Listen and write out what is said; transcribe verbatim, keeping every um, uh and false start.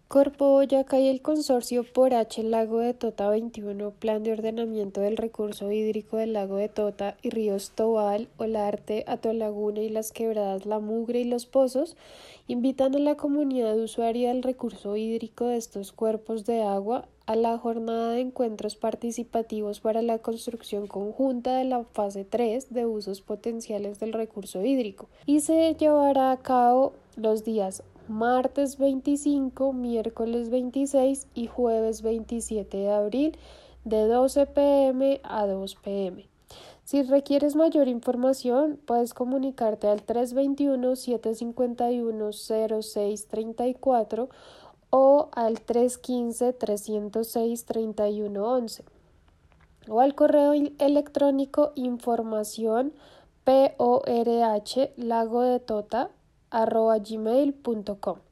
Corpo Boyacá y el Consorcio por H Lago de Tota veintiuno, Plan de Ordenamiento del Recurso Hídrico del Lago de Tota y ríos Tobal, Olarte, Atolaguna y las quebradas La Mugre y Los Pozos, invitan a la comunidad usuaria del recurso hídrico de estos cuerpos de agua a la jornada de encuentros participativos para la construcción conjunta de la fase tres de usos potenciales del recurso hídrico y se llevará a cabo los días martes veinticinco, miércoles veintiséis y jueves veintisiete de abril de doce pe eme a dos pe eme. Si requieres mayor información, puedes comunicarte al tres dos uno, siete cinco uno, cero seis tres cuatro o al tres uno cinco, tres cero seis, tres uno uno uno o al correo electrónico información porh lagodetota arroba gmail punto com.